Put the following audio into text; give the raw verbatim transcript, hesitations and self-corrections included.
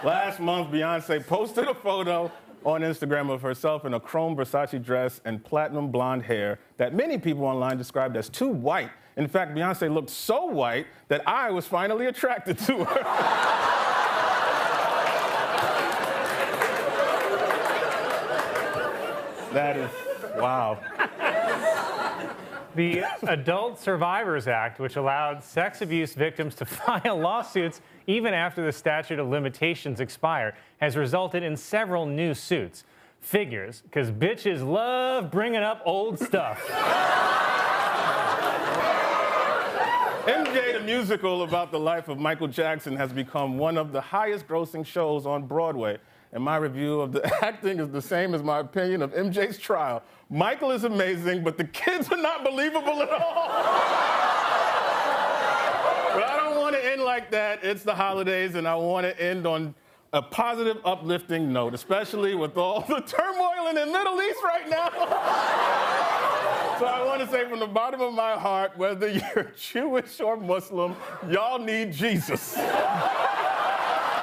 Last month, Beyonce posted a photo on Instagram of herself in a chrome Versace dress and platinum blonde hair that many people online described as too white. In fact, Beyonce looked so white that I was finally attracted to her. That is, wow. The Adult Survivors Act, which allowed sex abuse victims to file lawsuits even after the statute of limitations expire, has resulted in several new suits. Figures, because bitches love bringing up old stuff. M J, the musical about the life of Michael Jackson, has become one of the highest grossing shows on Broadway. And my review of the acting is the same as my opinion of M J's trial. Michael is amazing, but the kids are not believable at all. But I don't want to end like that. It's the holidays, and I want to end on a positive, uplifting note, especially with all the turmoil in the Middle East right now. So I want to say from the bottom of my heart, whether you're Jewish or Muslim, y'all need Jesus.